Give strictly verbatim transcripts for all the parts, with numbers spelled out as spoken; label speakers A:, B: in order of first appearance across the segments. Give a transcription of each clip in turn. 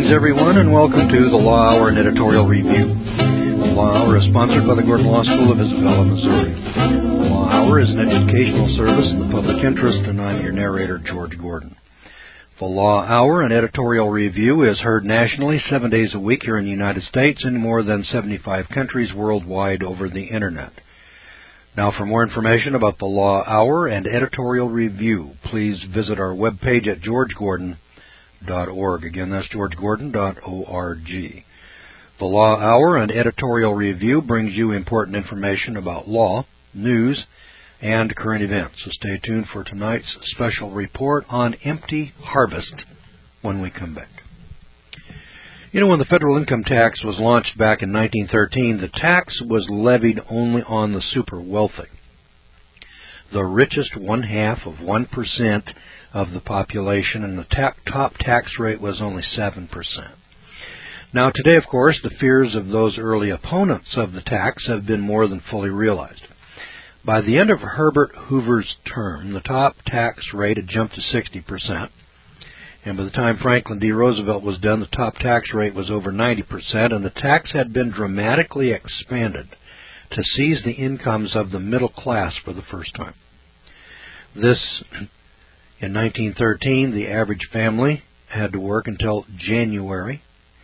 A: Greetings, everyone, and welcome to the Law Hour and Editorial Review. The Law Hour is sponsored by the Gordon Law School of Isabella, Missouri. The Law Hour is an educational service in the public interest, and I'm your narrator, George Gordon. The Law Hour and Editorial Review is heard nationally seven days a week here in the United States and in more than seventy-five countries worldwide over the Internet. Now, for more information about the Law Hour and Editorial Review, please visit our webpage at george gordon dot org. Again, that's george gordon dot org. The Law Hour and Editorial Review brings you important information about law, news, and current events. So stay tuned for tonight's special report on empty harvest when we come back. You know, when the federal income tax was launched back in nineteen thirteen, the tax was levied only on the super wealthy. The richest one-half of one percent of the population, and the ta- top tax rate was only seven percent. Now, today, of course, the fears of those early opponents of the tax have been more than fully realized. By the end of Herbert Hoover's term, the top tax rate had jumped to sixty percent. And by the time Franklin D. Roosevelt was done, the top tax rate was over ninety percent, and the tax had been dramatically expanded to seize the incomes of the middle class for the first time. This, in nineteen thirteen, the average family had to work until January,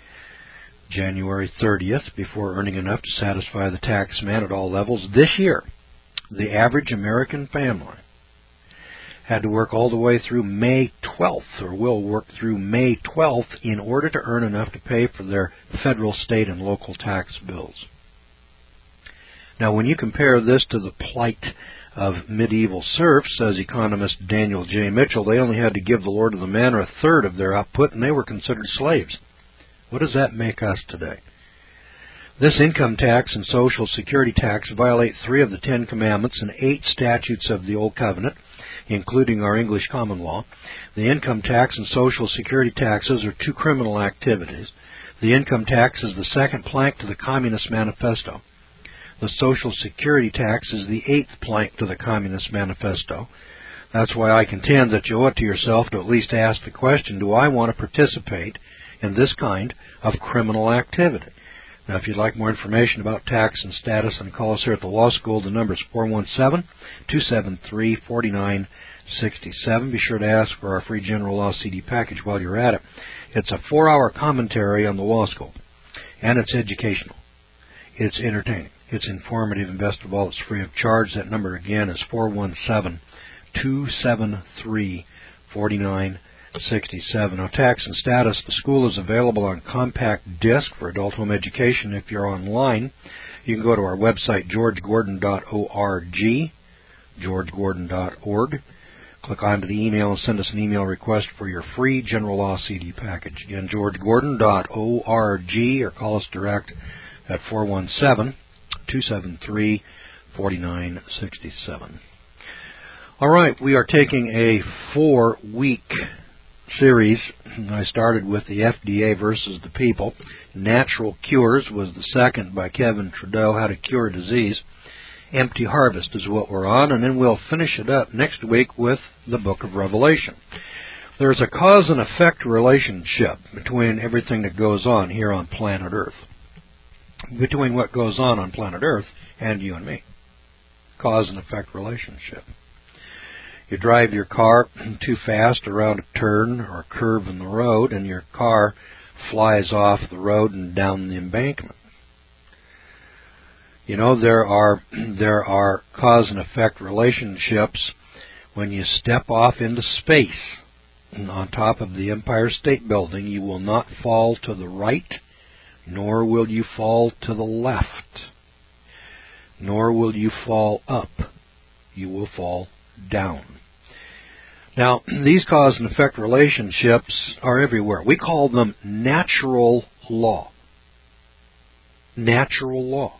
A: January thirtieth, before earning enough to satisfy the tax man at all levels. This year, the average American family had to work all the way through May twelfth, or will work through May twelfth, in order to earn enough to pay for their federal, state, and local tax bills. Now, when you compare this to the plight of medieval serfs, says economist Daniel J. Mitchell, they only had to give the lord of the manor a third of their output, and they were considered slaves. What does that make us today? This income tax and Social Security tax violate three of the Ten Commandments and eight statutes of the Old Covenant, including our English common law. The income tax and Social Security taxes are two criminal activities. The income tax is the second plank to the Communist Manifesto. The Social Security tax is the eighth plank to the Communist Manifesto. That's why I contend that you owe it to yourself to at least ask the question, do I want to participate in this kind of criminal activity? Now, if you'd like more information about tax and status, and call us here at the Law School, the number is four one seven, two seven three, four nine six seven. Be sure to ask for our free General Law C D package while you're at it. It's a four-hour commentary on the Law School, and it's educational. It's entertaining. It's informative, and best of all, it's free of charge. That number, again, is four one seven, two seven three, four nine six seven. Now, tax and status, the school is available on compact disc for adult home education. If you're online, you can go to our website, george gordon dot org, george gordon dot org. Click onto the email and send us an email request for your free General Law C D package. Again, george gordon dot org, or call us direct at four one seven, two seven three, four nine six seven. All right, we are taking a four-week series. I started with the F D A versus the people. Natural Cures was the second by Kevin Trudeau, How to Cure Disease. Empty Harvest is what we're on, and then we'll finish it up next week with the Book of Revelation. There's a cause and effect relationship between everything that goes on here on planet Earth, between what goes on on planet Earth and you and me. Cause and effect relationship. You drive your car too fast around a turn or a curve in the road, and your car flies off the road and down the embankment. You know, there are there are cause and effect relationships when you step off into space. And on top of the Empire State Building, you will not fall to the right, nor will you fall to the left, nor will you fall up. You will fall down. Now, these cause and effect relationships are everywhere. We call them natural law. Natural law.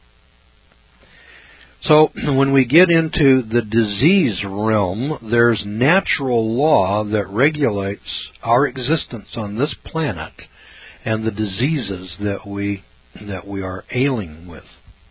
A: So, when we get into the disease realm, there's natural law that regulates our existence on this planet and the diseases that we that we are ailing with.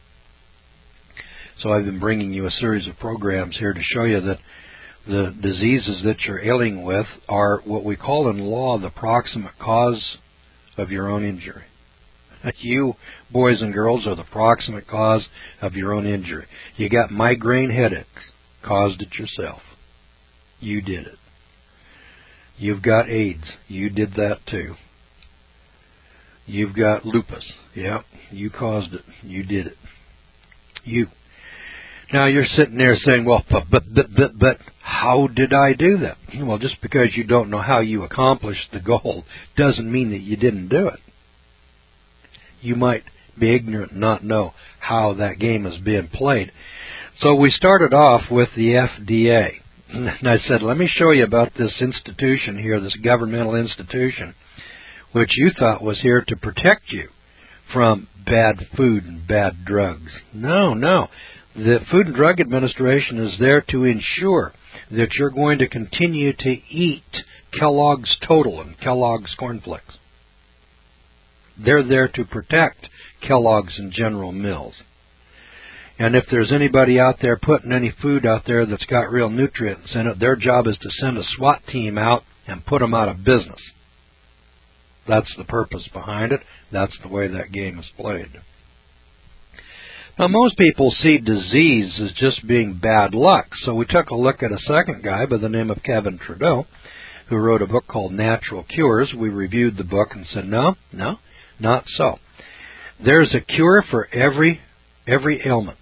A: So I've been bringing you a series of programs here to show you that the diseases that you're ailing with are what we call in law the proximate cause of your own injury. You, boys and girls, are the proximate cause of your own injury. You got migraine headaches. Caused it yourself. You did it. You've got AIDS. You did that too. You've got lupus. Yep, you caused it. You did it. You. Now you're sitting there saying, well, but, but, but, but, but how did I do that? Well, just because you don't know how you accomplished the goal doesn't mean that you didn't do it. You might be ignorant and not know how that game is being played. So we started off with the F D A. And I said, let me show you about this institution here, this governmental institution, which you thought was here to protect you from bad food and bad drugs. No, no. The Food and Drug Administration is there to ensure that you're going to continue to eat Kellogg's Total and Kellogg's Corn Flakes. They're there to protect Kellogg's and General Mills. And if there's anybody out there putting any food out there that's got real nutrients in it, their job is to send a SWAT team out and put them out of business. That's the purpose behind it. That's the way that game is played. Now, most people see disease as just being bad luck, so we took a look at a second guy by the name of Kevin Trudeau, who wrote a book called Natural Cures. We reviewed the book and said, no, no, not so. There's a cure for every every ailment.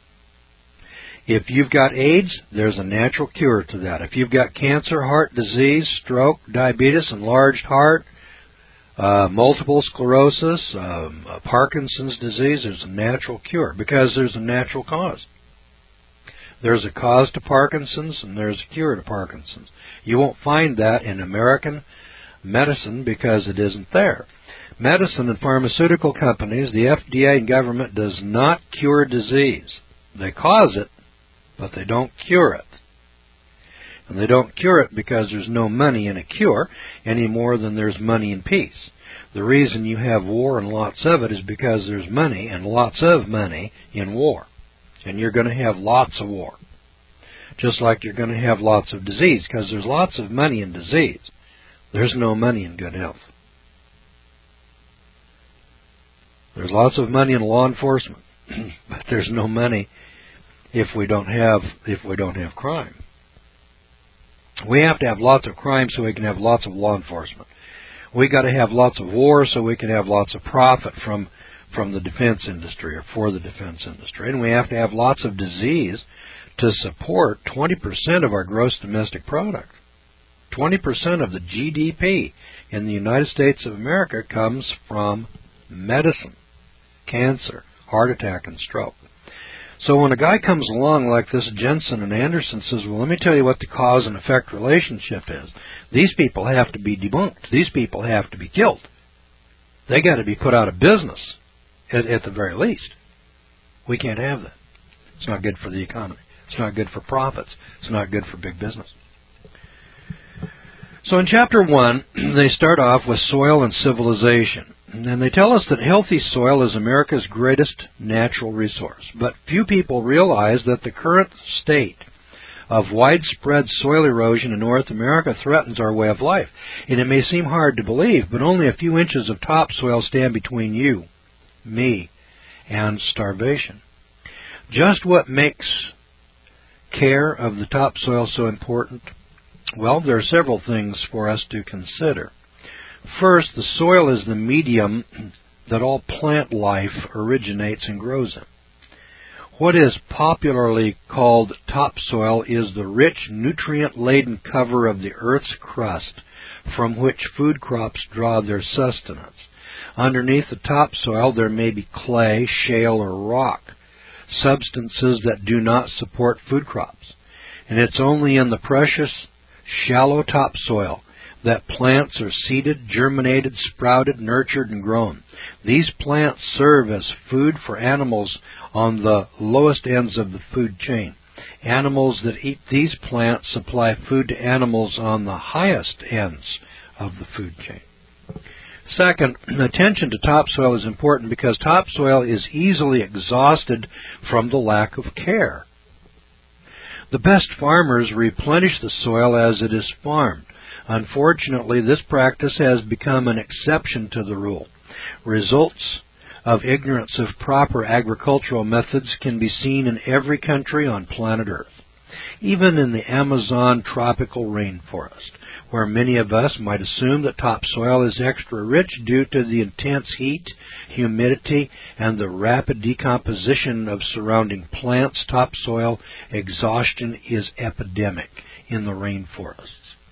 A: If you've got AIDS, there's a natural cure to that. If you've got cancer, heart disease, stroke, diabetes, enlarged heart, uh, multiple sclerosis, um, uh, Parkinson's disease, there's a natural cure because there's a natural cause. There's a cause to Parkinson's and there's a cure to Parkinson's. You won't find that in American medicine because it isn't there. Medicine and pharmaceutical companies, the F D A and government, does not cure disease. They cause it, but they don't cure it. And they don't cure it because there's no money in a cure any more than there's money in peace. The reason you have war and lots of it is because there's money and lots of money in war. And you're going to have lots of war. Just like you're going to have lots of disease because there's lots of money in disease. There's no money in good health. There's lots of money in law enforcement, but there's no money if we don't have if we don't have crime. We have to have lots of crime so we can have lots of law enforcement. We got to have lots of war so we can have lots of profit from from the defense industry or for the defense industry. And we have to have lots of disease to support twenty percent of our gross domestic product. twenty percent of the G D P in the United States of America comes from medicine, cancer, heart attack, and stroke. So when a guy comes along like this Jensen and Anderson says, well, let me tell you what the cause and effect relationship is. These people have to be debunked. These people have to be killed. They got to be put out of business, at, at the very least. We can't have that. It's not good for the economy. It's not good for profits. It's not good for big business. So in chapter one, they start off with soil and civilization. And they tell us that healthy soil is America's greatest natural resource. But few people realize that the current state of widespread soil erosion in North America threatens our way of life. And it may seem hard to believe, but only a few inches of topsoil stand between you, me, and starvation. Just what makes care of the topsoil so important? Well, there are several things for us to consider. First, the soil is the medium that all plant life originates and grows in. What is popularly called topsoil is the rich, nutrient-laden cover of the Earth's crust from which food crops draw their sustenance. Underneath the topsoil there may be clay, shale, or rock, substances that do not support food crops. And it's only in the precious, shallow topsoil that plants are seeded, germinated, sprouted, nurtured, and grown. These plants serve as food for animals on the lowest ends of the food chain. Animals that eat these plants supply food to animals on the highest ends of the food chain. Second, attention to topsoil is important because topsoil is easily exhausted from the lack of care. The best farmers replenish the soil as it is farmed. Unfortunately, this practice has become an exception to the rule. Results of ignorance of proper agricultural methods can be seen in every country on planet Earth, even in the Amazon tropical rainforest, where many of us might assume that topsoil is extra rich due to the intense heat, humidity, and the rapid decomposition of surrounding plants. Topsoil exhaustion is epidemic in the rainforests.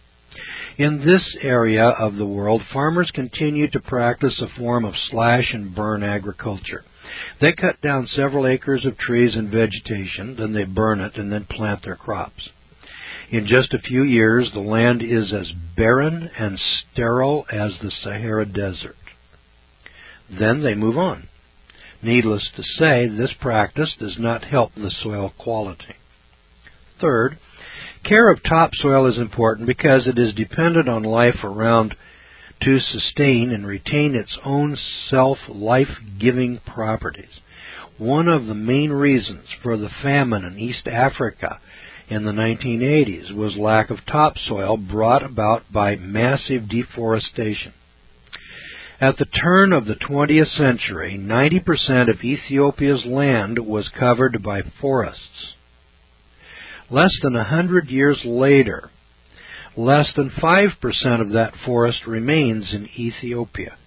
A: In this area of the world, farmers continue to practice a form of slash-and-burn agriculture. They cut down several acres of trees and vegetation, then they burn it and then plant their crops. In just a few years, the land is as barren and sterile as the Sahara Desert. Then they move on. Needless to say, this practice does not help the soil quality. Third, care of topsoil is important because it is dependent on life around to sustain and retain its own self-life-giving properties. One of the main reasons for the famine in East Africa in the nineteen eighties was lack of topsoil brought about by massive deforestation. At the turn of the twentieth century, ninety percent of Ethiopia's land was covered by forests. Less than a hundred years later, less than five percent of that forest remains in Ethiopia.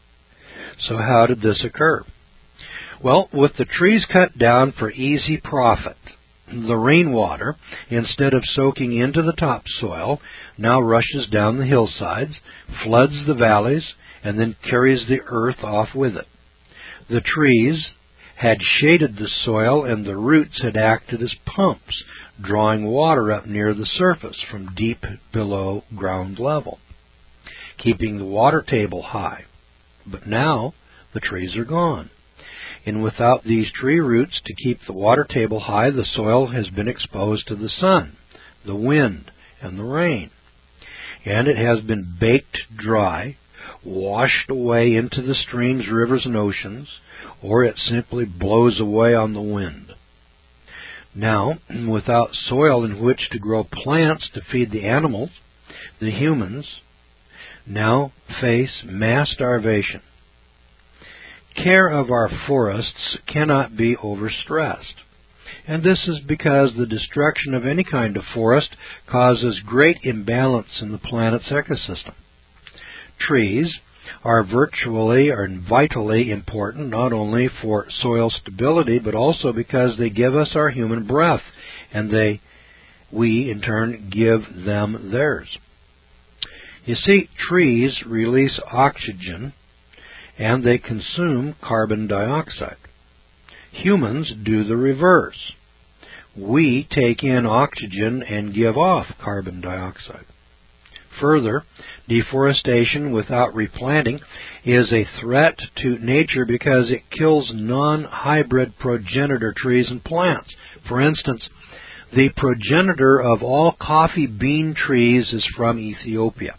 A: So how did this occur? Well, with the trees cut down for easy profit, the rainwater, instead of soaking into the topsoil, now rushes down the hillsides, floods the valleys, and then carries the earth off with it. The trees had shaded the soil, and the roots had acted as pumps, drawing water up near the surface from deep below ground level, keeping the water table high. But now the trees are gone, and without these tree roots to keep the water table high, the soil has been exposed to the sun, the wind, and the rain, and it has been baked dry, washed away into the streams, rivers, and oceans, or it simply blows away on the wind. Now, without soil in which to grow plants to feed the animals, the humans now face mass starvation. Care of our forests cannot be overstressed, and this is because the destruction of any kind of forest causes great imbalance in the planet's ecosystem. Trees are virtually or vitally important not only for soil stability, but also because they give us our human breath, and they, we in turn give them theirs. You see, trees release oxygen and they consume carbon dioxide. Humans do the reverse. We take in oxygen and give off carbon dioxide. Further, deforestation without replanting is a threat to nature because it kills non-hybrid progenitor trees and plants. For instance, the progenitor of all coffee bean trees is from Ethiopia.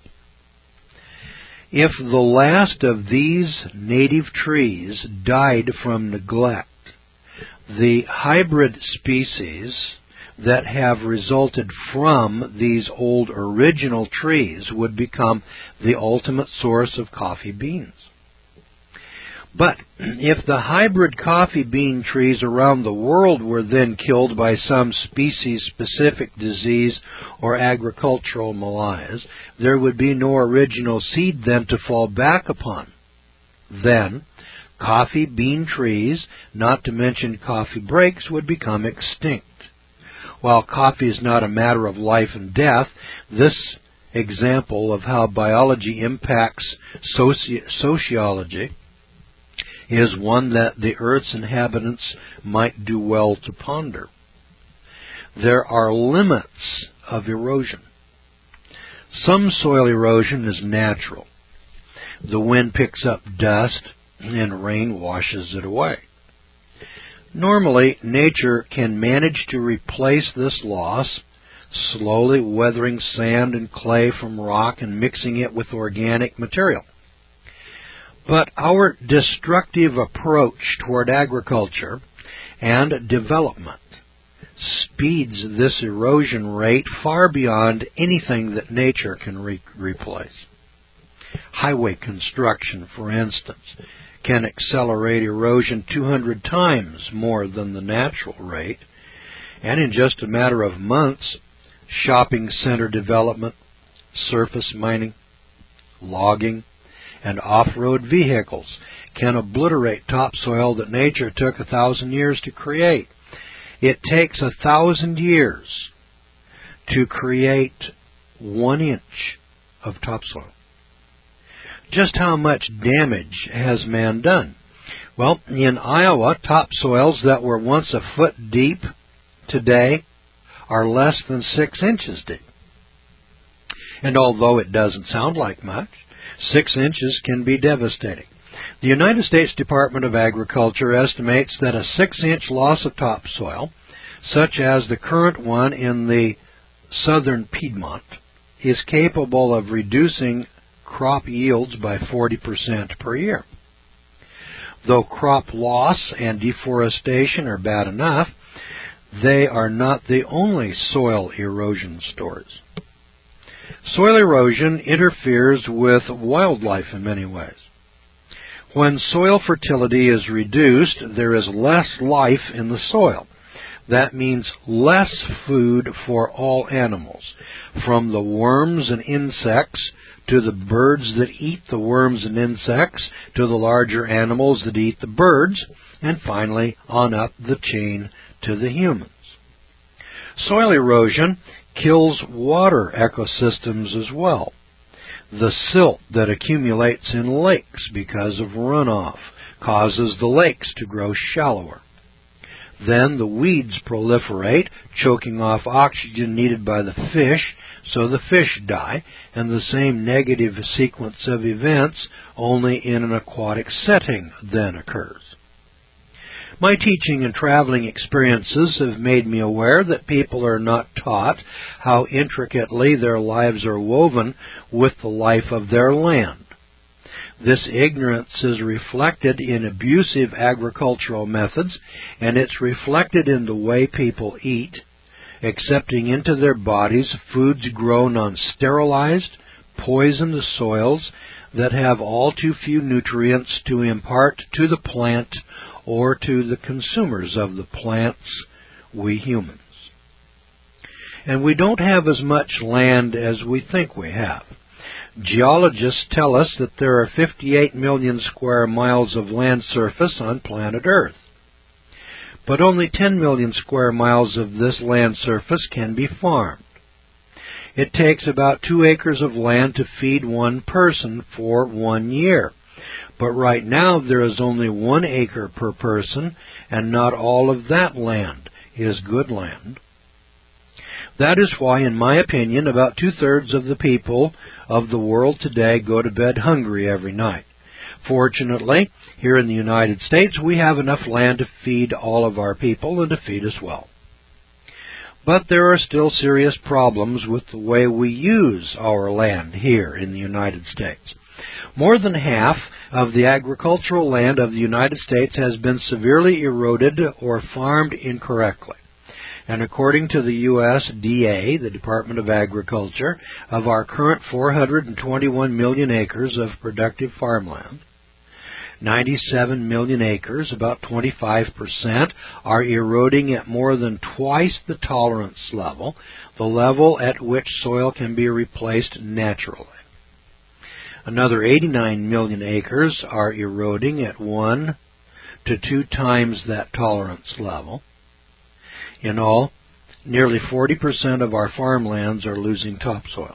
A: If the last of these native trees died from neglect, the hybrid species that have resulted from these old original trees would become the ultimate source of coffee beans. But if the hybrid coffee bean trees around the world were then killed by some species-specific disease or agricultural malaise, there would be no original seed then to fall back upon. Then, coffee bean trees, not to mention coffee breaks, would become extinct. While coffee is not a matter of life and death, this example of how biology impacts soci- sociology is one that the Earth's inhabitants might do well to ponder. There are limits of erosion. Some soil erosion is natural. The wind picks up dust and rain washes it away. Normally, nature can manage to replace this loss, slowly weathering sand and clay from rock and mixing it with organic material. But our destructive approach toward agriculture and development speeds this erosion rate far beyond anything that nature can re- replace. Highway construction, for instance, can accelerate erosion two hundred times more than the natural rate, and in just a matter of months, shopping center development, surface mining, logging, and off-road vehicles can obliterate topsoil that nature took a thousand years to create. It takes a thousand years to create one inch of topsoil. Just how much damage has man done? Well, in Iowa, topsoils that were once a foot deep today are less than six inches deep. And although it doesn't sound like much, six inches can be devastating. The United States Department of Agriculture estimates that a six-inch loss of topsoil, such as the current one in the southern Piedmont, is capable of reducing crop yields by forty percent per year. Though crop loss and deforestation are bad enough, they are not the only soil erosion stories. Soil erosion interferes with wildlife in many ways. When soil fertility is reduced, there is less life in the soil. That means less food for all animals, from the worms and insects to the birds that eat the worms and insects, to the larger animals that eat the birds, and finally on up the chain to the humans. Soil erosion kills water ecosystems as well. The silt that accumulates in lakes because of runoff causes the lakes to grow shallower. Then the weeds proliferate, choking off oxygen needed by the fish, so the fish die, and the same negative sequence of events, only in an aquatic setting, then occurs. My teaching and traveling experiences have made me aware that people are not taught how intricately their lives are woven with the life of their land. This ignorance is reflected in abusive agricultural methods, and it's reflected in the way people eat, accepting into their bodies foods grown on sterilized, poisoned soils that have all too few nutrients to impart to the plant or to the consumers of the plants, we humans. And we don't have as much land as we think we have. Geologists tell us that there are fifty-eight million square miles of land surface on planet Earth. But only ten million square miles of this land surface can be farmed. It takes about two acres of land to feed one person for one year. But right now there is only one acre per person, and not all of that land is good land. That is why, in my opinion, about two-thirds of the people of the world today go to bed hungry every night. Fortunately, here in the United States, we have enough land to feed all of our people and to feed us well. But there are still serious problems with the way we use our land here in the United States. More than half of the agricultural land of the United States has been severely eroded or farmed incorrectly. And according to the U S D A, the Department of Agriculture, of our current four hundred twenty-one million acres of productive farmland, ninety-seven million acres, about twenty-five percent, are eroding at more than twice the tolerance level, the level at which soil can be replaced naturally. Another eighty-nine million acres are eroding at one to two times that tolerance level. In all, nearly forty percent of our farmlands are losing topsoil.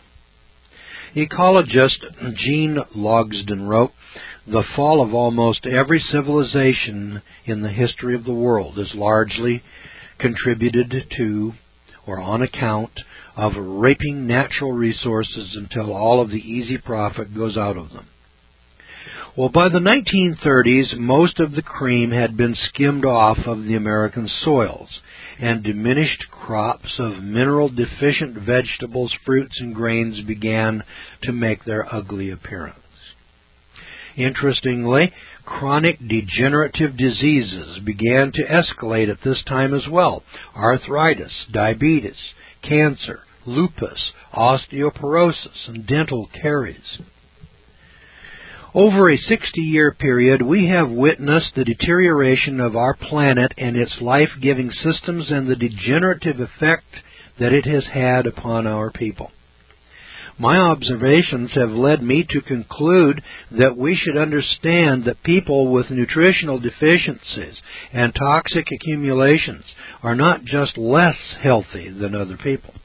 A: Ecologist Gene Logsdon wrote, "The fall of almost every civilization in the history of the world is largely contributed to or on account of raping natural resources until all of the easy profit goes out of them." Well, by the nineteen thirties, most of the cream had been skimmed off of the American soils, and diminished crops of mineral-deficient vegetables, fruits, and grains began to make their ugly appearance. Interestingly, chronic degenerative diseases began to escalate at this time as well. Arthritis, diabetes, cancer, lupus, osteoporosis, and dental caries. Over a sixty-year period, we have witnessed the deterioration of our planet and its life-giving systems and the degenerative effect that it has had upon our people. My observations have led me to conclude that we should understand that people with nutritional deficiencies and toxic accumulations are not just less healthy than other people.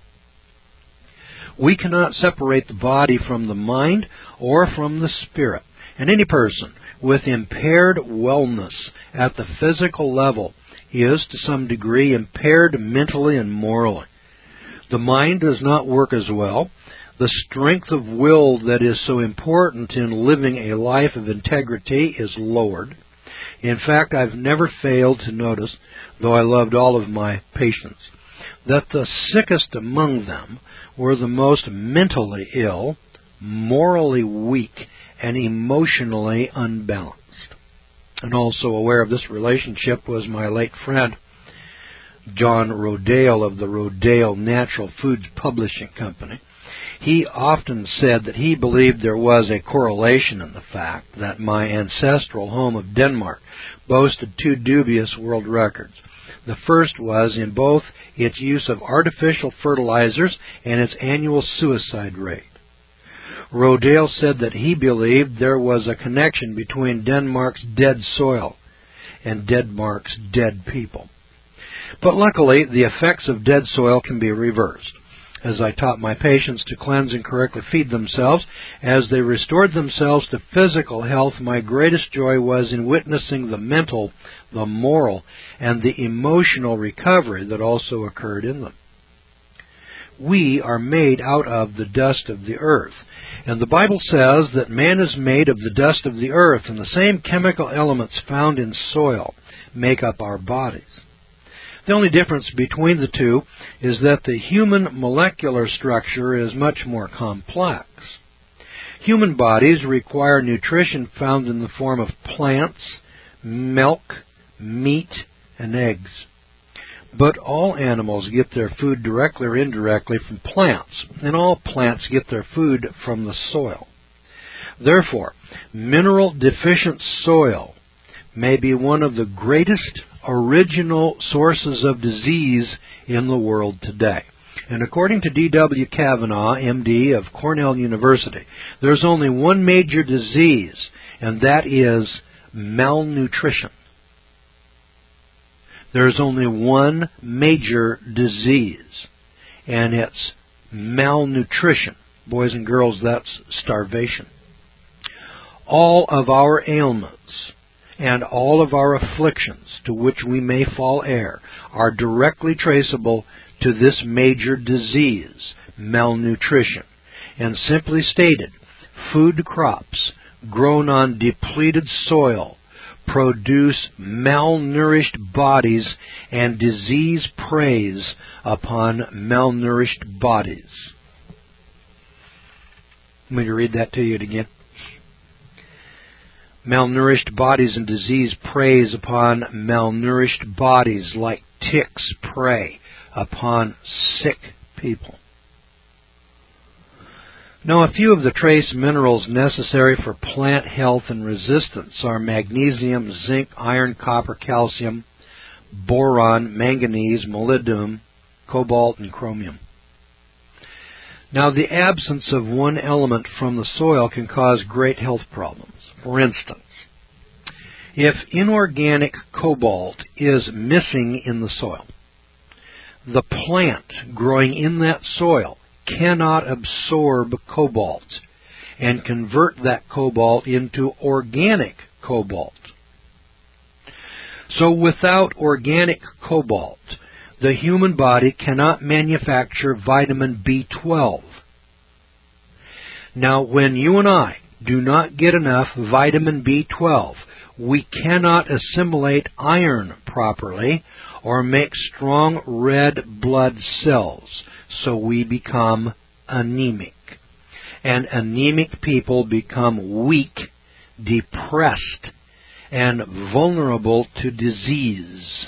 A: We cannot separate the body from the mind or from the spirit, and any person with impaired wellness at the physical level is to some degree impaired mentally and morally. The mind does not work as well. The strength of will that is so important in living a life of integrity is lowered. In fact, I've never failed to notice, though I loved all of my patients, that the sickest among them were the most mentally ill, morally weak, and emotionally unbalanced. And also aware of this relationship was my late friend, John Rodale of the Rodale Natural Foods Publishing Company. He often said that he believed there was a correlation in the fact that my ancestral home of Denmark boasted two dubious world records. The first was in both its use of artificial fertilizers and its annual suicide rate. Rodale said that he believed there was a connection between Denmark's dead soil and Denmark's dead people. But luckily, the effects of dead soil can be reversed. As I taught my patients to cleanse and correctly feed themselves, as they restored themselves to physical health, my greatest joy was in witnessing the mental, the moral, and the emotional recovery that also occurred in them. We are made out of the dust of the earth, and the Bible says that man is made of the dust of the earth, and the same chemical elements found in soil make up our bodies. The only difference between the two is that the human molecular structure is much more complex. Human bodies require nutrition found in the form of plants, milk, meat, and eggs. But all animals get their food directly or indirectly from plants, and all plants get their food from the soil. Therefore, mineral-deficient soil may be one of the greatest original sources of disease in the world today. And according to D W Kavanaugh, M D of Cornell University, there's only one major disease, and that is malnutrition. There's only one major disease, and it's malnutrition. Boys and girls, that's starvation. All of our ailments and all of our afflictions to which we may fall heir are directly traceable to this major disease, malnutrition. And simply stated, food crops grown on depleted soil produce malnourished bodies, and disease preys upon malnourished bodies. Let me read that to you again. Malnourished bodies and disease preys upon malnourished bodies like ticks prey upon sick people. Now, a few of the trace minerals necessary for plant health and resistance are magnesium, zinc, iron, copper, calcium, boron, manganese, molybdenum, cobalt, and chromium. Now, the absence of one element from the soil can cause great health problems. For instance, if inorganic cobalt is missing in the soil, the plant growing in that soil cannot absorb cobalt and convert that cobalt into organic cobalt. So without organic cobalt, the human body cannot manufacture vitamin B twelve. Now, when you and I do not get enough vitamin B twelve, we cannot assimilate iron properly or make strong red blood cells, so we become anemic. And anemic people become weak depressed, and vulnerable to disease.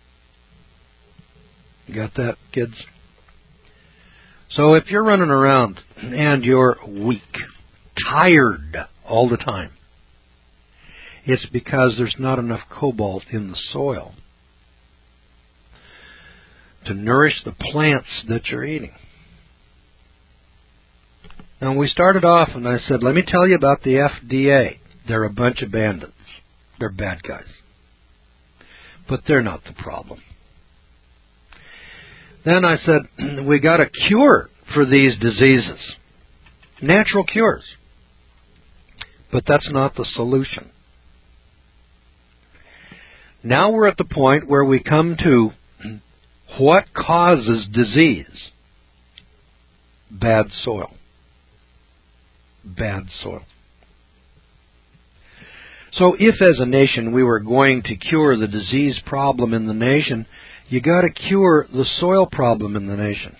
A: You got that, kids? So if you're running around and you're weak, tired all the time, it's because there's not enough cobalt in the soil to nourish the plants that you're eating. Now, we started off and I said, let me tell you about the F D A. They're a bunch of bandits. They're bad guys. But they're not the problem. Then I said, we got a cure for these diseases. Natural cures. But that's not the solution. Now we're at the point where we come to what causes disease? Bad soil. Bad soil. So if as a nation we were going to cure the disease problem in the nation, you got to cure the soil problem in the nation.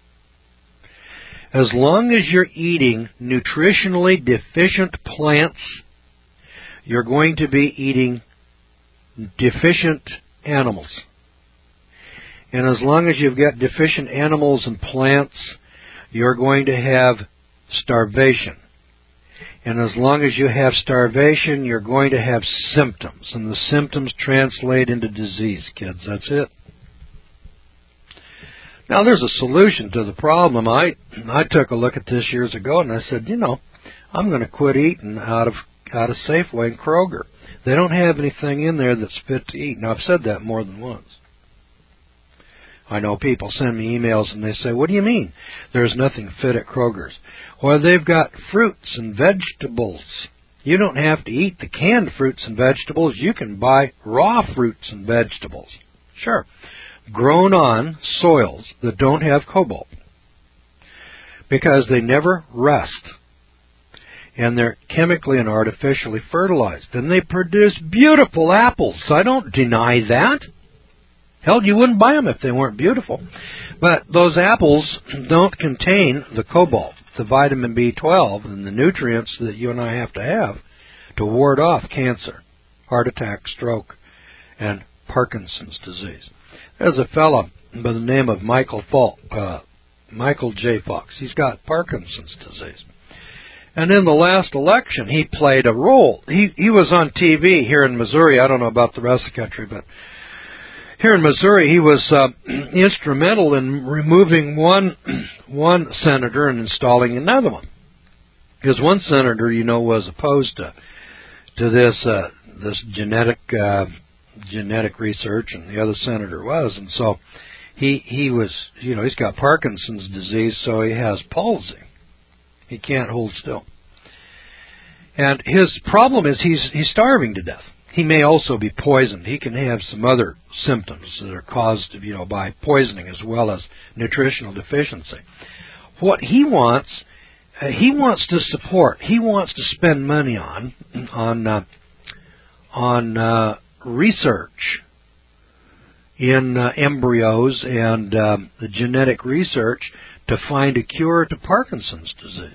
A: As long as you're eating nutritionally deficient plants, you're going to be eating deficient animals. And as long as you've got deficient animals and plants, you're going to have starvation. And as long as you have starvation, you're going to have symptoms. And the symptoms translate into disease, kids. That's it. Now, there's a solution to the problem. I I took a look at this years ago, and I said, you know, I'm going to quit eating out of out of Safeway and Kroger. They don't have anything in there that's fit to eat. Now, I've said that more than once. I know people send me emails and they say, what do you mean there's nothing fit at Kroger's? Well, they've got fruits and vegetables. You don't have to eat the canned fruits and vegetables. You can buy raw fruits and vegetables. Sure. Grown on soils that don't have cobalt. Because they never rust. And they're chemically and artificially fertilized. And they produce beautiful apples. I don't deny that. Hell, you wouldn't buy them if they weren't beautiful. But those apples don't contain the cobalt, the vitamin B twelve, and the nutrients that you and I have to have to ward off cancer, heart attack, stroke, and Parkinson's disease. There's a fellow by the name of Michael Falk, uh, Michael J. Fox. He's got Parkinson's disease. And in the last election, he played a role. He, he was on T V here in Missouri. I don't know about the rest of the country, but here in Missouri, he was uh, instrumental in removing one one senator and installing another one. Because one senator, you know, was opposed to to this uh, this genetic uh, genetic research, and the other senator was, and so he he was, you know, he's got Parkinson's disease, so he has palsy. He can't hold still, and his problem is he's he's starving to death. He may also be poisoned. He can have some other symptoms that are caused, you know, by poisoning as well as nutritional deficiency. What he wants, uh, he wants to support. He wants to spend money on on uh, on uh, research in uh, embryos and uh, the genetic research to find a cure to Parkinson's disease.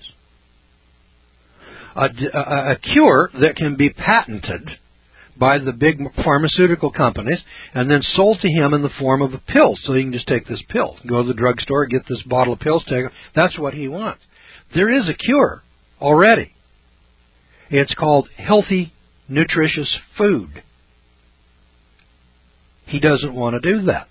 A: A, a, a cure that can be patented by the big pharmaceutical companies and then sold to him in the form of a pill. So he can just take this pill, go to the drugstore, get this bottle of pills, take it. That's what he wants. There is a cure already. It's called healthy, nutritious food. He doesn't want to do that.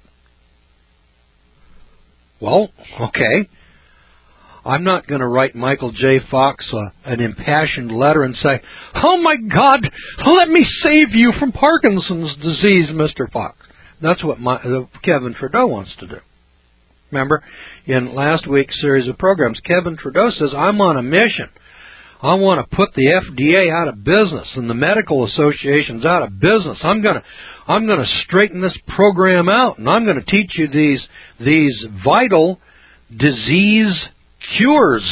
A: Well, okay. I'm not going to write Michael J. Fox uh, an impassioned letter and say, oh my God, let me save you from Parkinson's disease, Mister Fox. That's what my, uh, Kevin Trudeau wants to do. Remember, in last week's series of programs, Kevin Trudeau says, I'm on a mission. I want to put the F D A out of business and the medical associations out of business. I'm going to, I'm going to straighten this program out, and I'm going to teach you these, these vital disease cures.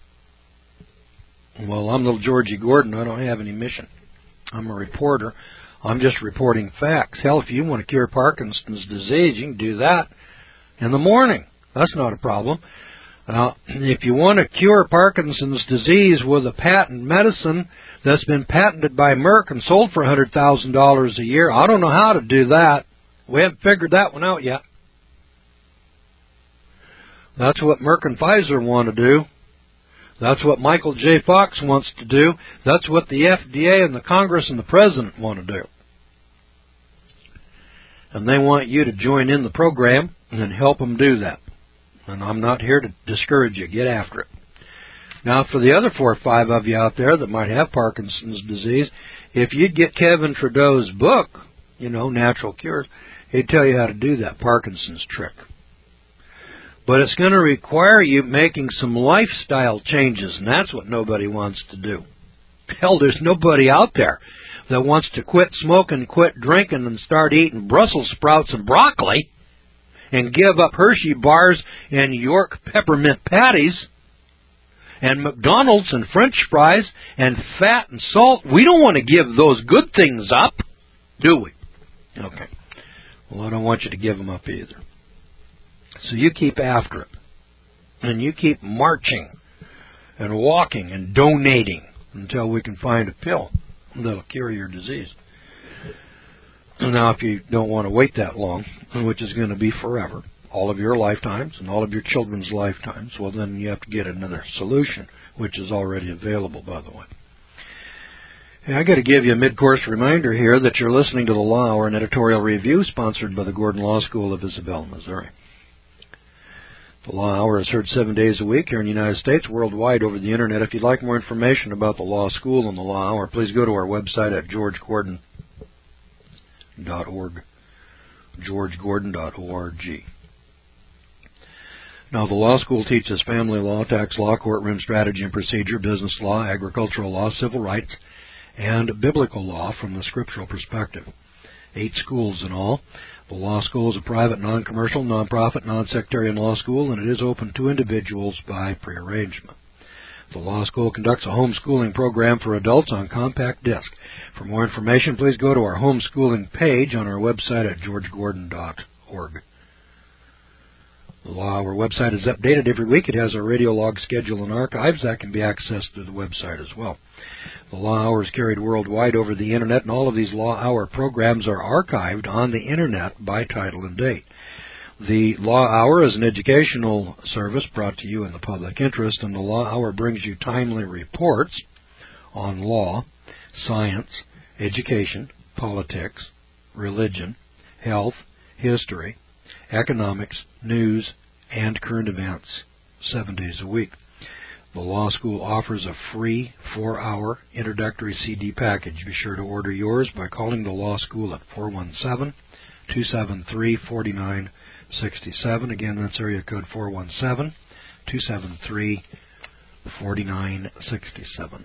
A: Well, I'm little Georgie Gordon. I don't have any mission. I'm a reporter. I'm just reporting facts. Hell, if you want to cure Parkinson's disease, you can do that in the morning. That's not a problem. Now, if you want to cure Parkinson's disease with a patent medicine that's been patented by Merck and sold for one hundred thousand dollars a year, I don't know how to do that. We haven't figured that one out yet. That's what Merck and Pfizer want to do. That's what Michael J. Fox wants to do. That's what the F D A and the Congress and the President want to do. And they want you to join in the program and help them do that. And I'm not here to discourage you. Get after it. Now, for the other four or five of you out there that might have Parkinson's disease, if you'd get Kevin Trudeau's book, you know, Natural Cures, he'd tell you how to do that Parkinson's trick. But it's going to require you making some lifestyle changes, and that's what nobody wants to do. Hell, there's nobody out there that wants to quit smoking, quit drinking, and start eating Brussels sprouts and broccoli and give up Hershey bars and York peppermint patties and McDonald's and French fries and fat and salt. We don't want to give those good things up, do we? Okay. Well, I don't want you to give them up either. So you keep after it. And you keep marching and walking and donating until we can find a pill that'll cure your disease. Now, if you don't want to wait that long, which is going to be forever, all of your lifetimes and all of your children's lifetimes, well, then you have to get another solution, which is already available, by the way. Hey, I got to give you a mid-course reminder here that you're listening to the Law Hour, an editorial review sponsored by the Gordon Law School of Isabel, Missouri. The Law Hour is heard seven days a week here in the United States, worldwide over the Internet. If you'd like more information about the Law School and the Law Hour, please go to our website at george gordon dot org, george gordon dot org. Now, the law school teaches family law, tax law, courtroom strategy and procedure, business law, agricultural law, civil rights, and biblical law from the scriptural perspective. Eight schools in all. The law school is a private, non-commercial, non-profit, non-sectarian law school, and it is open to individuals by prearrangement. The law school conducts a homeschooling program for adults on compact disc. For more information, please go to our homeschooling page on our website at george gordon dot org. The Law Hour website is updated every week. It has a radio log schedule and archives that can be accessed through the website as well. The Law Hour is carried worldwide over the Internet, and all of these Law Hour programs are archived on the Internet by title and date. The Law Hour is an educational service brought to you in the public interest, and the Law Hour brings you timely reports on law, science, education, politics, religion, health, history, economics, news, and current events seven days a week. The Law School offers a free four-hour introductory C D package. Be sure to order yours by calling the Law School at four one seven, two seven three, four nine six seven. Again, that's area code four one seven, two seven three, four nine six seven.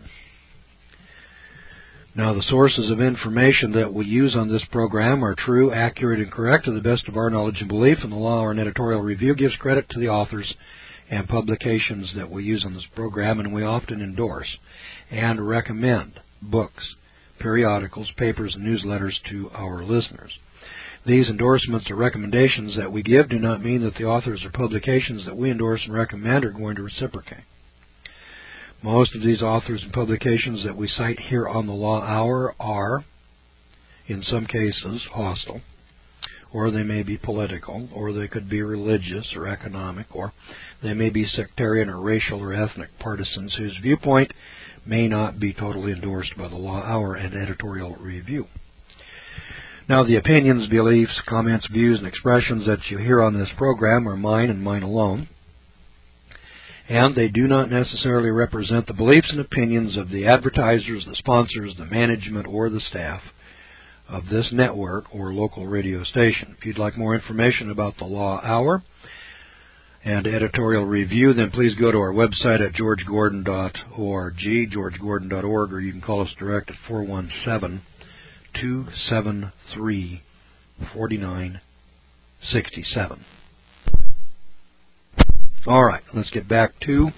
A: Now, the sources of information that we use on this program are true, accurate, and correct to the best of our knowledge and belief, and the Law Hour and Editorial Review gives credit to the authors and publications that we use on this program, and we often endorse and recommend books, periodicals, papers, and newsletters to our listeners. These endorsements or recommendations that we give do not mean that the authors or publications that we endorse and recommend are going to reciprocate. Most of these authors and publications that we cite here on the Law Hour are, in some cases, hostile, or they may be political, or they could be religious or economic, or they may be sectarian or racial or ethnic partisans whose viewpoint may not be totally endorsed by the Law Hour and Editorial Review. Now, the opinions, beliefs, comments, views, and expressions that you hear on this program are mine and mine alone, and they do not necessarily represent the beliefs and opinions of the advertisers, the sponsors, the management, or the staff of this network or local radio station. If you'd like more information about the Law Hour and Editorial Review, then please go to our website at george gordon dot org, george gordon dot org, or you can call us direct at four one seven, two seven three, four nine six seven. All right, let's get back to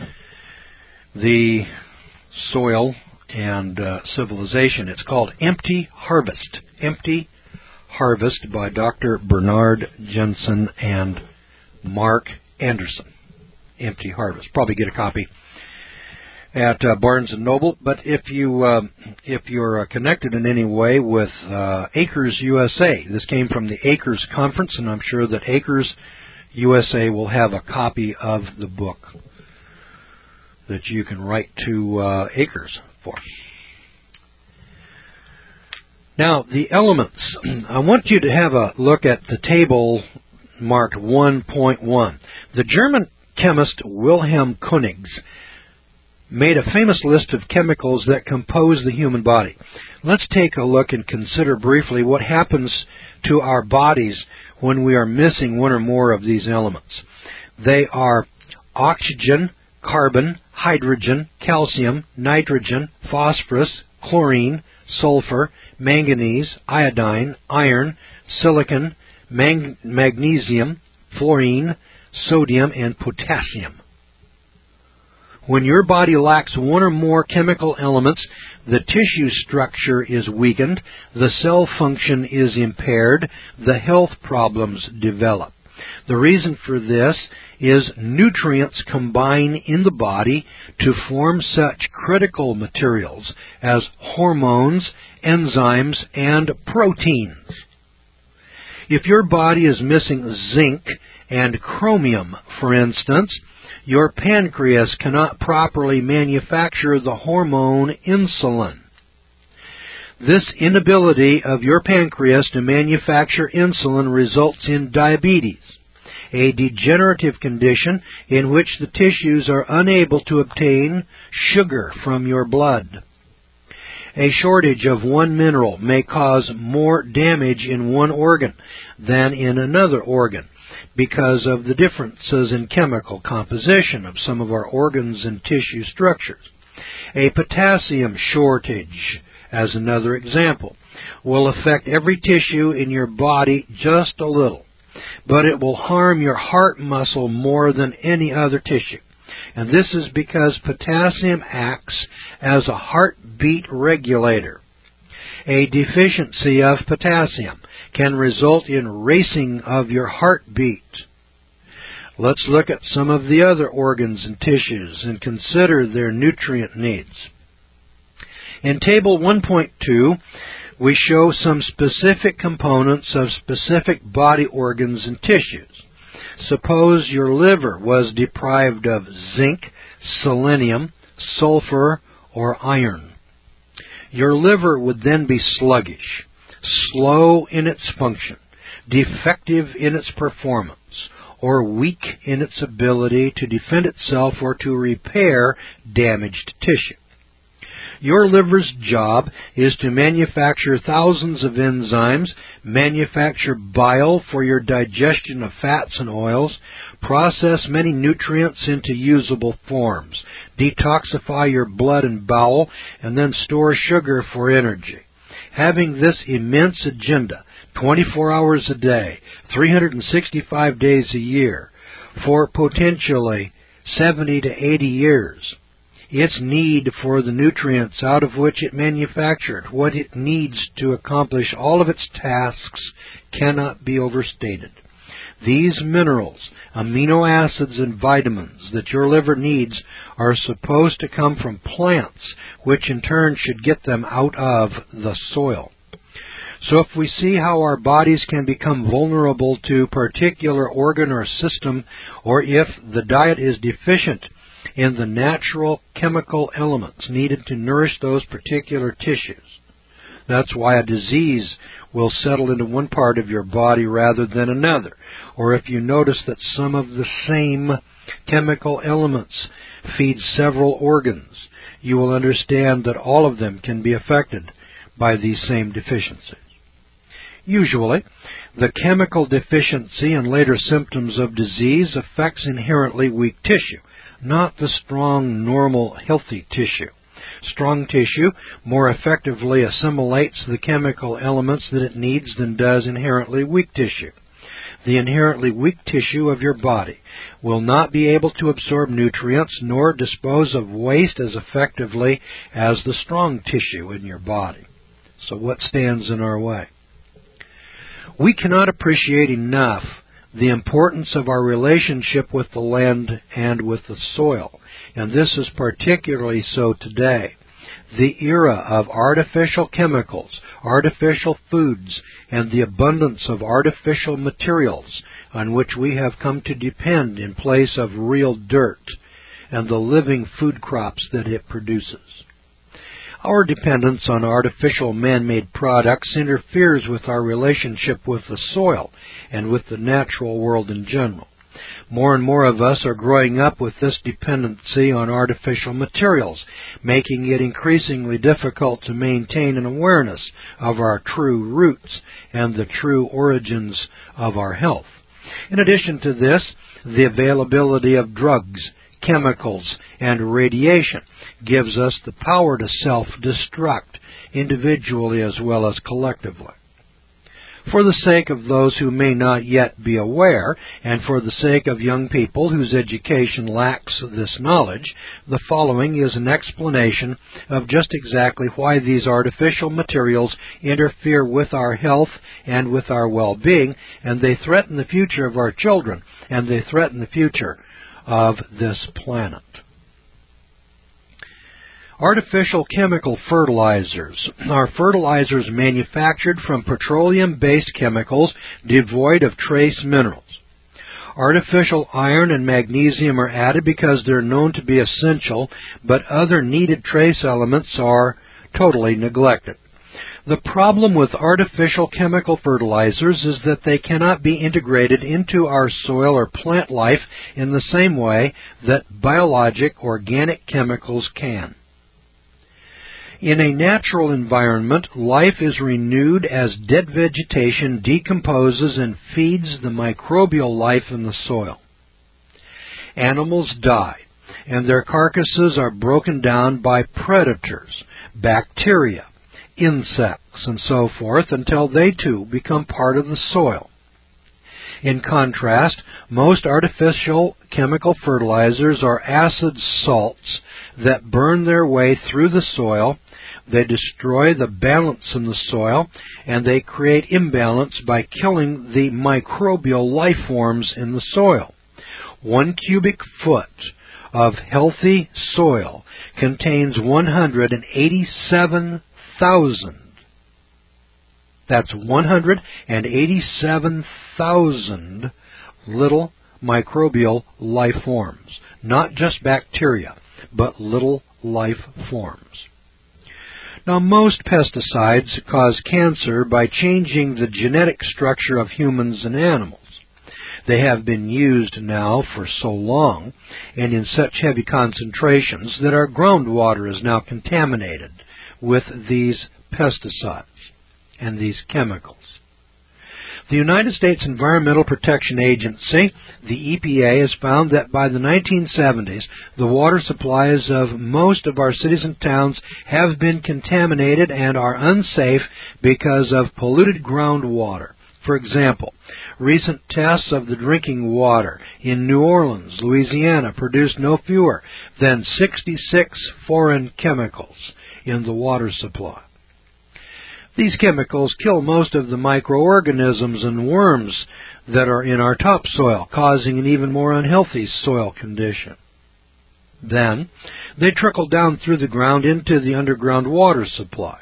A: the soil and uh, civilization. It's called Empty Harvest. Empty Harvest by Doctor Bernard Jensen and Mark Anderson. Empty Harvest. Probably get a copy at uh, Barnes and Noble. But if you uh, if you're uh, connected in any way with uh, Acres U S A, this came from the Acres Conference, and I'm sure that Acres U S A will have a copy of the book that you can write to uh, Acres for. Now, the elements. I want you to have a look at the table marked one point one. The German chemist Wilhelm Königs made a famous list of chemicals that compose the human body. Let's take a look and consider briefly what happens to our bodies when we are missing one or more of these elements. They are oxygen, carbon, hydrogen, calcium, nitrogen, phosphorus, chlorine, sulfur, manganese, iodine, iron, silicon, mang- magnesium, fluorine, sodium, and potassium. When your body lacks one or more chemical elements, the tissue structure is weakened, the cell function is impaired, the health problems develop. The reason for this is nutrients combine in the body to form such critical materials as hormones, enzymes, and proteins. If your body is missing zinc and chromium, for instance, your pancreas cannot properly manufacture the hormone insulin. This inability of your pancreas to manufacture insulin results in diabetes, a degenerative condition in which the tissues are unable to obtain sugar from your blood. A shortage of one mineral may cause more damage in one organ than in another organ because of the differences in chemical composition of some of our organs and tissue structures. A potassium shortage, as another example, will affect every tissue in your body just a little, but it will harm your heart muscle more than any other tissue. And this is because potassium acts as a heartbeat regulator. A deficiency of potassium can result in racing of your heartbeat. Let's look at some of the other organs and tissues and consider their nutrient needs. In Table one point two, we show some specific components of specific body organs and tissues. Suppose your liver was deprived of zinc, selenium, sulfur, or iron. Your liver would then be sluggish, slow in its function, defective in its performance, or weak in its ability to defend itself or to repair damaged tissue. Your liver's job is to manufacture thousands of enzymes, manufacture bile for your digestion of fats and oils, process many nutrients into usable forms, detoxify your blood and bowel, and then store sugar for energy. Having this immense agenda, twenty-four hours a day, three hundred sixty-five days a year, for potentially seventy to eighty years, its need for the nutrients out of which it manufactured, what it needs to accomplish all of its tasks, cannot be overstated. These minerals, amino acids, and vitamins that your liver needs are supposed to come from plants, which in turn should get them out of the soil. So if we see how our bodies can become vulnerable to particular organ or system, or if the diet is deficient in the natural chemical elements needed to nourish those particular tissues. That's why a disease will settle into one part of your body rather than another. Or if you notice that some of the same chemical elements feed several organs, you will understand that all of them can be affected by these same deficiencies. Usually, the chemical deficiency and later symptoms of disease affects inherently weak tissue, not the strong, normal, healthy tissue. Strong tissue more effectively assimilates the chemical elements that it needs than does inherently weak tissue. The inherently weak tissue of your body will not be able to absorb nutrients nor dispose of waste as effectively as the strong tissue in your body. So what stands in our way? We cannot appreciate enough the importance of our relationship with the land and with the soil. And this is particularly so today. The era of artificial chemicals, artificial foods, and the abundance of artificial materials on which we have come to depend in place of real dirt and the living food crops that it produces. Our dependence on artificial man-made products interferes with our relationship with the soil and with the natural world in general. More and more of us are growing up with this dependency on artificial materials, making it increasingly difficult to maintain an awareness of our true roots and the true origins of our health. In addition to this, the availability of drugs, chemicals, and radiation gives us the power to self-destruct, individually as well as collectively. For the sake of those who may not yet be aware, and for the sake of young people whose education lacks this knowledge, the following is an explanation of just exactly why these artificial materials interfere with our health and with our well-being, and they threaten the future of our children, and they threaten the future of this planet. Artificial chemical fertilizers are fertilizers manufactured from petroleum-based chemicals devoid of trace minerals. Artificial iron and magnesium are added because they're known to be essential, but other needed trace elements are totally neglected. The problem with artificial chemical fertilizers is that they cannot be integrated into our soil or plant life in the same way that biologic organic chemicals can. In a natural environment, life is renewed as dead vegetation decomposes and feeds the microbial life in the soil. Animals die, and their carcasses are broken down by predators, bacteria, insects, and so forth, until they too become part of the soil. In contrast, most artificial chemical fertilizers are acid salts that burn their way through the soil. They destroy the balance in the soil, and they create imbalance by killing the microbial life forms in the soil. One cubic foot of healthy soil contains one hundred eighty-seven thousand. That's one hundred eighty-seven thousand little microbial life forms. Not just bacteria, but little life forms. Now, most pesticides cause cancer by changing the genetic structure of humans and animals. They have been used now for so long and in such heavy concentrations that our groundwater is now contaminated with these pesticides and these chemicals. The United States Environmental Protection Agency, the E P A, has found that by the nineteen seventies, the water supplies of most of our cities and towns have been contaminated and are unsafe because of polluted groundwater. For example, recent tests of the drinking water in New Orleans, Louisiana, produced no fewer than sixty-six foreign chemicals in the water supply. These chemicals kill most of the microorganisms and worms that are in our topsoil, causing an even more unhealthy soil condition. Then, they trickle down through the ground into the underground water supply.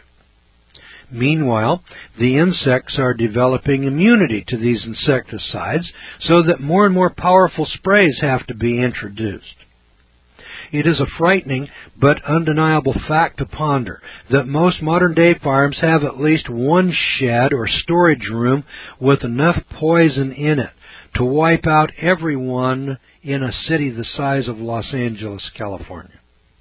A: Meanwhile, the insects are developing immunity to these insecticides so that more and more powerful sprays have to be introduced. It is a frightening but undeniable fact to ponder that most modern-day farms have at least one shed or storage room with enough poison in it to wipe out everyone in a city the size of Los Angeles, California.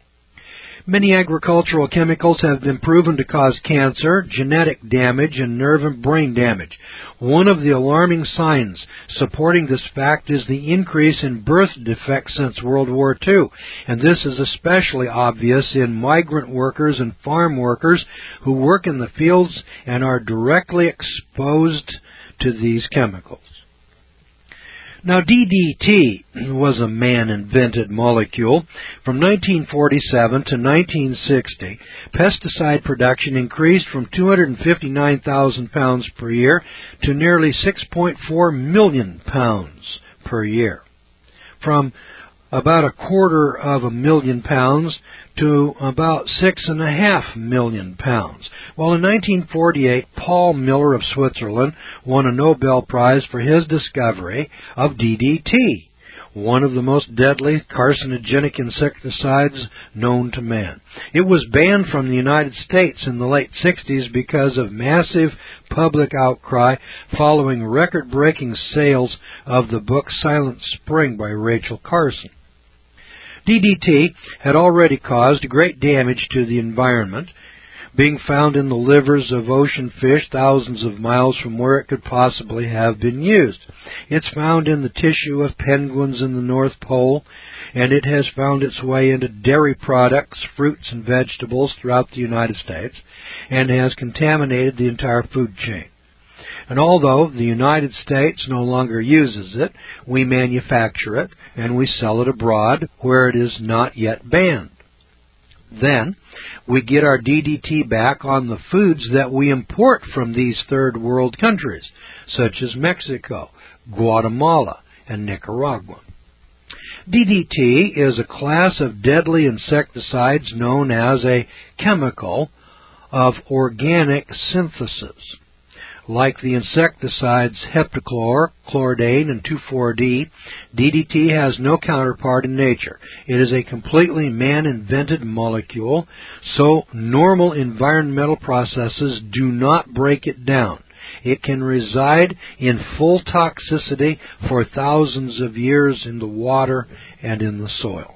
A: Many agricultural chemicals have been proven to cause cancer, genetic damage, and nerve and brain damage. One of the alarming signs supporting this fact is the increase in birth defects since World War Two, and this is especially obvious in migrant workers and farm workers who work in the fields and are directly exposed to these chemicals. Now, D D T was a man-invented molecule. From nineteen forty-seven to nineteen sixty, pesticide production increased from two hundred fifty-nine thousand pounds per year to nearly six point four million pounds per year. From about a quarter of a million pounds to about six and a half million pounds. Well, in nineteen forty-eight, Paul Miller of Switzerland won a Nobel Prize for his discovery of D D T, one of the most deadly carcinogenic insecticides known to man. It was banned from the United States in the late sixties because of massive public outcry following record-breaking sales of the book Silent Spring by Rachel Carson. D D T had already caused great damage to the environment, being found in the livers of ocean fish thousands of miles from where it could possibly have been used. It's found in the tissue of penguins in the North Pole, and it has found its way into dairy products, fruits, and vegetables throughout the United States, and has contaminated the entire food chain. And although the United States no longer uses it, we manufacture it and we sell it abroad where it is not yet banned. Then we get our D D T back on the foods that we import from these third world countries, such as Mexico, Guatemala, and Nicaragua. D D T is a class of deadly insecticides known as a chemical of organic synthesis. Like the insecticides heptachlor, chlordane, and two four D, D D T has no counterpart in nature. It is a completely man-invented molecule, so normal environmental processes do not break it down. It can reside in full toxicity for thousands of years in the water and in the soil.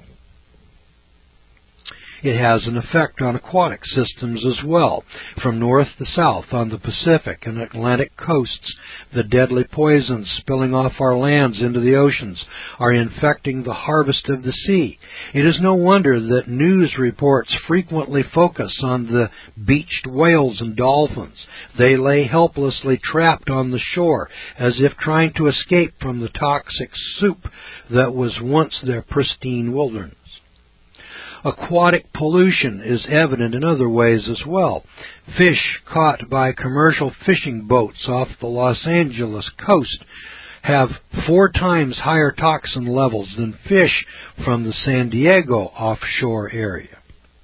A: It has an effect on aquatic systems as well. From north to south on the Pacific and Atlantic coasts, the deadly poisons spilling off our lands into the oceans are infecting the harvest of the sea. It is no wonder that news reports frequently focus on the beached whales and dolphins. They lay helplessly trapped on the shore as if trying to escape from the toxic soup that was once their pristine wilderness. Aquatic pollution is evident in other ways as well. Fish caught by commercial fishing boats off the Los Angeles coast have four times higher toxin levels than fish from the San Diego offshore area.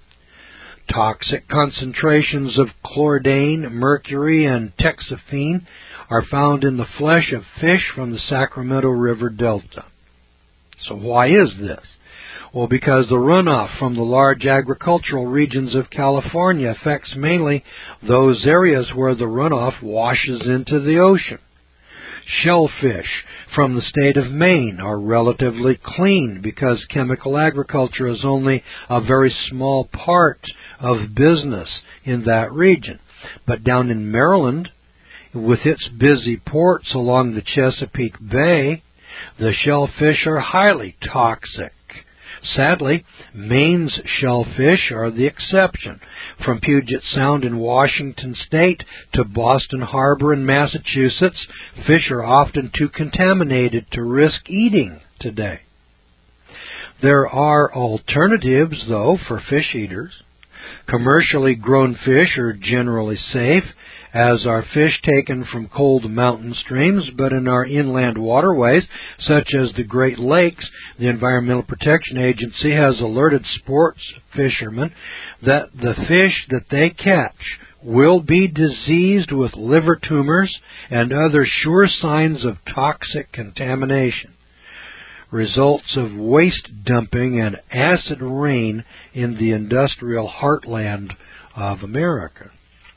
A: Toxic concentrations of chlordane, mercury, and texaphene are found in the flesh of fish from the Sacramento River Delta. So why is this? Well, because the runoff from the large agricultural regions of California affects mainly those areas where the runoff washes into the ocean. Shellfish from the state of Maine are relatively clean because chemical agriculture is only a very small part of business in that region. But down in Maryland, with its busy ports along the Chesapeake Bay, the shellfish are highly toxic. Sadly, Maine's shellfish are the exception. From Puget Sound in Washington State to Boston Harbor in Massachusetts, fish are often too contaminated to risk eating today. There are alternatives, though, for fish eaters. Commercially grown fish are generally safe, as are fish taken from cold mountain streams, but in our inland waterways, such as the Great Lakes, the Environmental Protection Agency has alerted sports fishermen that the fish that they catch will be diseased with liver tumors and other sure signs of toxic contamination, results of waste dumping and acid rain in the industrial heartland of America.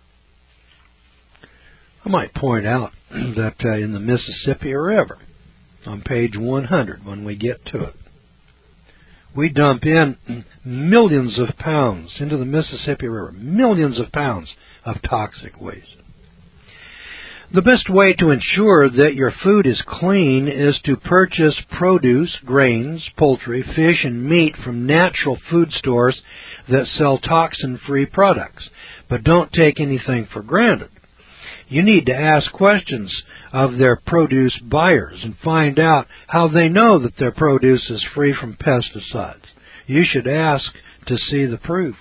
A: I might point out that uh, in the Mississippi River, on page one hundred, when we get to it, we dump in millions of pounds into the Mississippi River, millions of pounds of toxic waste. The best way to ensure that your food is clean is to purchase produce, grains, poultry, fish, and meat from natural food stores that sell toxin-free products. But don't take anything for granted. You need to ask questions of their produce buyers and find out how they know that their produce is free from pesticides. You should ask to see the proof.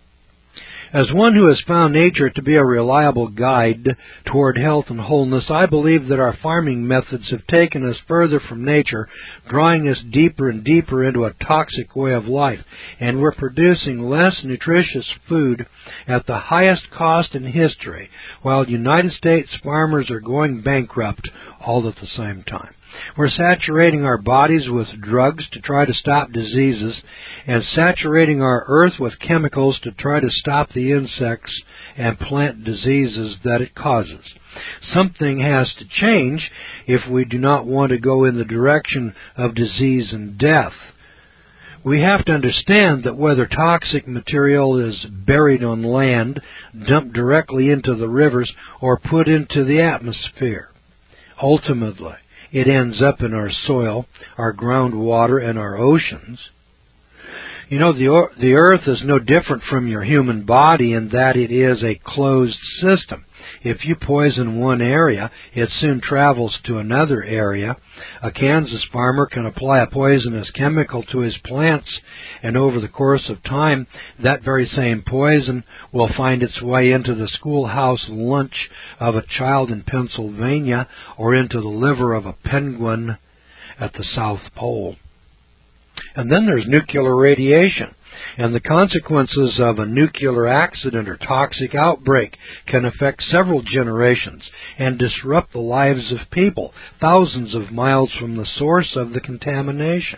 A: As one who has found nature to be a reliable guide toward health and wholeness, I believe that our farming methods have taken us further from nature, drawing us deeper and deeper into a toxic way of life, and we're producing less nutritious food at the highest cost in history, while United States farmers are going bankrupt all at the same time. We're saturating our bodies with drugs to try to stop diseases and saturating our earth with chemicals to try to stop the insects and plant diseases that it causes. Something has to change if we do not want to go in the direction of disease and death. We have to understand that whether toxic material is buried on land, dumped directly into the rivers, or put into the atmosphere, ultimately it ends up in our soil, our groundwater, and our oceans. You know, the, the earth is no different from your human body in that it is a closed system. If you poison one area, it soon travels to another area. A Kansas farmer can apply a poisonous chemical to his plants, and over the course of time, that very same poison will find its way into the schoolhouse lunch of a child in Pennsylvania or into the liver of a penguin at the South Pole. And then there's nuclear radiation, and the consequences of a nuclear accident or toxic outbreak can affect several generations and disrupt the lives of people thousands of miles from the source of the contamination.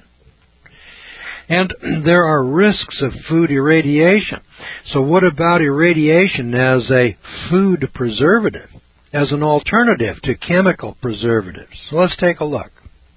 A: And there are risks of food irradiation. So what about irradiation as a food preservative, as an alternative to chemical preservatives? So let's take a look.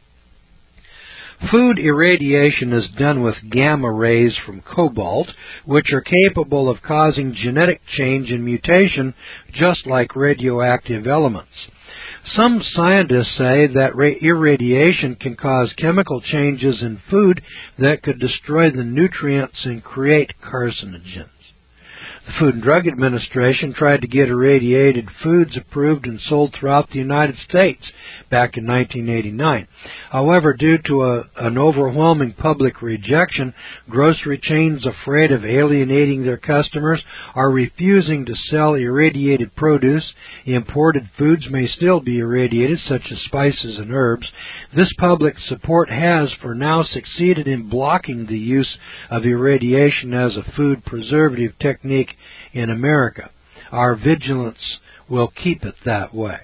A: Food irradiation is done with gamma rays from cobalt, which are capable of causing genetic change and mutation, just like radioactive elements. Some scientists say that irradiation can cause chemical changes in food that could destroy the nutrients and create carcinogens. The Food and Drug Administration tried to get irradiated foods approved and sold throughout the United States back in nineteen eighty-nine. However, due to a, an overwhelming public rejection, grocery chains afraid of alienating their customers are refusing to sell irradiated produce. Imported foods may still be irradiated, such as spices and herbs. This public support has, for now, succeeded in blocking the use of irradiation as a food preservative technique in America. Our vigilance will keep it that way.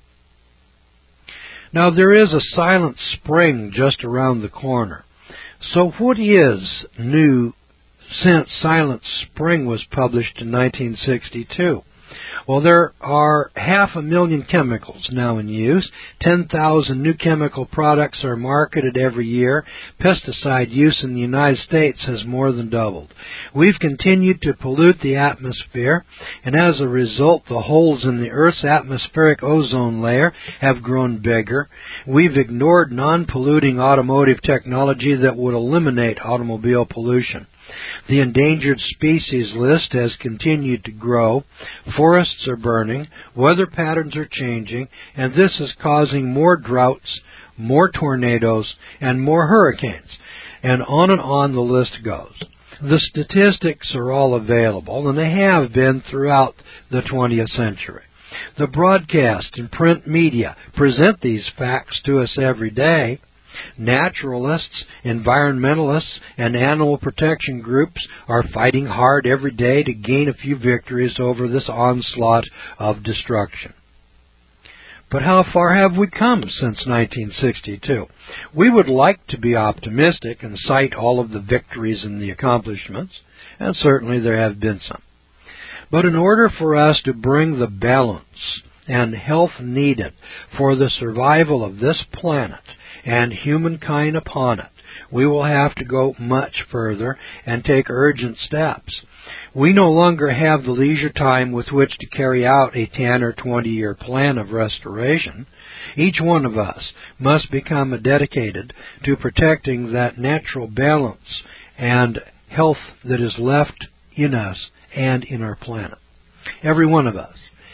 A: Now, there is a silent spring just around the corner. So what is new since Silent Spring was published in nineteen sixty-two? Well, there are half a million chemicals now in use. ten thousand new chemical products are marketed every year. Pesticide use in the United States has more than doubled. We've continued to pollute the atmosphere, and as a result, the holes in the Earth's atmospheric ozone layer have grown bigger. We've ignored non-polluting automotive technology that would eliminate automobile pollution. The endangered species list has continued to grow. Forests are burning, weather patterns are changing, and this is causing more droughts, more tornadoes, and more hurricanes. And on and on the list goes. The statistics are all available, and they have been throughout the twentieth century. The broadcast and print media present these facts to us every day. Naturalists, environmentalists, and animal protection groups are fighting hard every day to gain a few victories over this onslaught of destruction. But how far have we come since nineteen sixty-two? We would like to be optimistic and cite all of the victories and the accomplishments, and certainly there have been some. But in order for us to bring the balance and health needed for the survival of this planet and humankind upon it, we will have to go much further and take urgent steps. We no longer have the leisure time with which to carry out a ten or twenty year plan of restoration. Each one of us must become dedicated to protecting that natural balance and health that is left in us and in our planet. Every one of us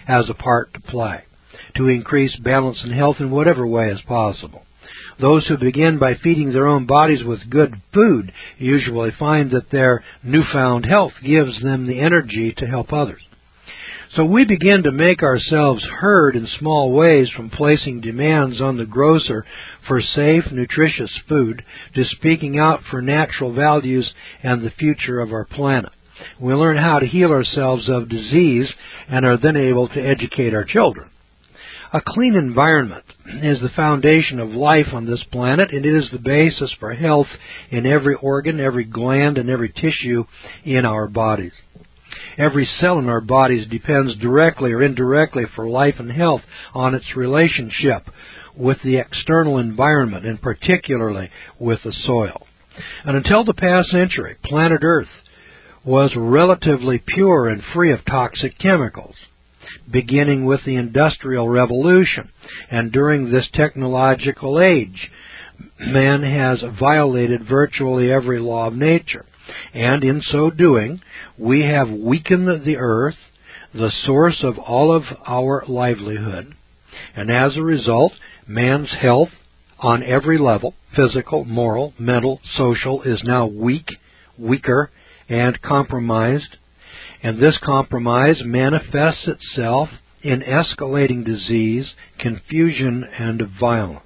A: has a part to play to increase balance and health in whatever way is possible. Those who begin by feeding their own bodies with good food usually find that their newfound health gives them the energy to help others. So we begin to make ourselves heard in small ways, from placing demands on the grocer for safe, nutritious food to speaking out for natural values and the future of our planet. We learn how to heal ourselves of disease and are then able to educate our children. A clean environment is the foundation of life on this planet, and it is the basis for health in every organ, every gland, and every tissue in our bodies. Every cell in our bodies depends directly or indirectly for life and health on its relationship with the external environment, and particularly with the soil. And until the past century, planet Earth was relatively pure and free of toxic chemicals, beginning with the Industrial Revolution. And during this technological age, man has violated virtually every law of nature. And in so doing, we have weakened the earth, the source of all of our livelihood. And as a result, man's health on every level, physical, moral, mental, social, is now weak, weaker, and compromised. And this compromise manifests itself in escalating disease, confusion, and violence.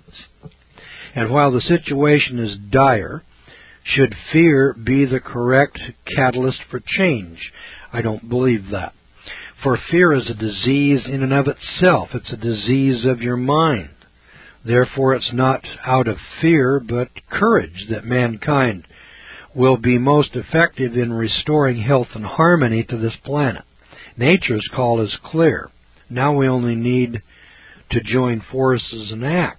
A: And while the situation is dire, should fear be the correct catalyst for change? I don't believe that. For fear is a disease in and of itself. It's a disease of your mind. Therefore, it's not out of fear, but courage that mankind will be most effective in restoring health and harmony to this planet. Nature's call is clear. Now we only need to join forces and act.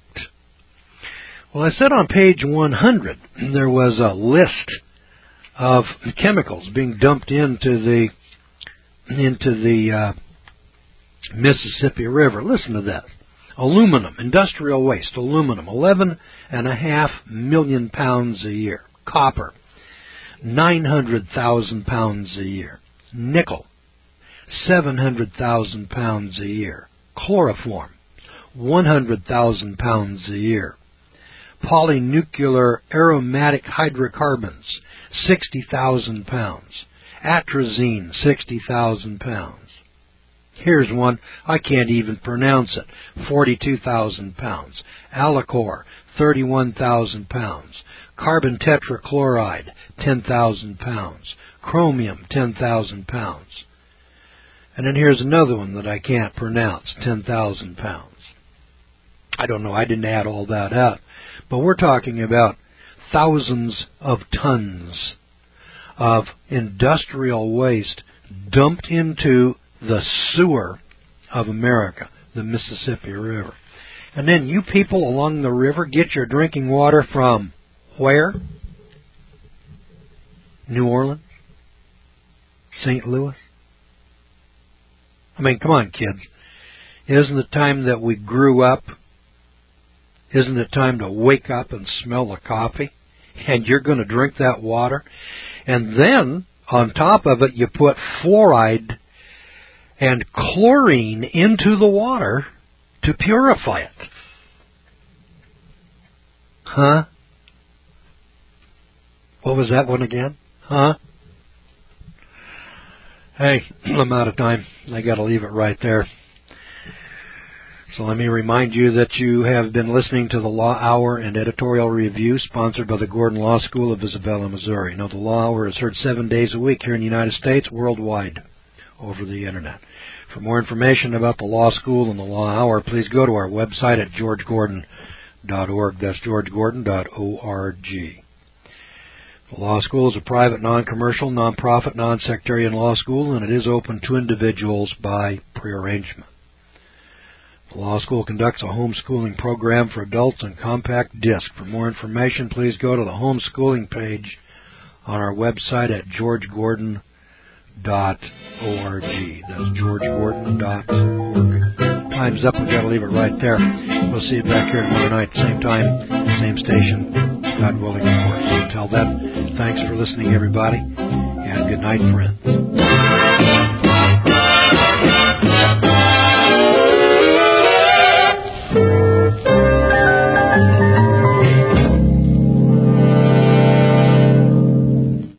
A: Well, I said on page one hundred there was a list of chemicals being dumped into the into the uh, Mississippi River. Listen to this. Aluminum, industrial waste, aluminum, eleven and a half million pounds a year. Copper, nine hundred thousand pounds a year. Nickel, seven hundred thousand pounds a year. Chloroform, one hundred thousand pounds a year. Polynuclear aromatic hydrocarbons, sixty thousand pounds. Atrazine, sixty thousand pounds. Here's one, I can't even pronounce it, forty-two thousand pounds. Allicor, thirty-one thousand pounds. Carbon tetrachloride, ten thousand pounds. Chromium, ten thousand pounds. And then here's another one that I can't pronounce, ten thousand pounds. I don't know, I didn't add all that up. But we're talking about thousands of tons of industrial waste dumped into the sewer of America, the Mississippi River. And then you people along the river get your drinking water from where? New Orleans? Saint Louis? I mean, come on, kids. Isn't it time that we grew up? Isn't it time to wake up and smell the coffee? And you're going to drink that water? And then, on top of it, you put fluoride and chlorine into the water to purify it. Huh? What was that one again? Huh? Hey, I'm out of time. I got to leave it right there. So let me remind you that you have been listening to the Law Hour and Editorial Review, sponsored by the Gordon Law School of Isabella, Missouri. Now, the Law Hour is heard seven days a week here in the United States, worldwide, over the Internet. For more information about the Law School and the Law Hour, please go to our website at george gordon dot org. That's george gordon dot org. The Law School is a private, non-commercial, non-profit, non-sectarian law school, and it is open to individuals by prearrangement. The Law School conducts a homeschooling program for adults on compact disc. For more information, please go to the homeschooling page on our website at george gordon dot org. That's george gordon dot org. Time's up. We've got to leave it right there. We'll see you back here tomorrow night, same time, same station, God willing, of course. Until then, thanks for listening, everybody, and good night, friends.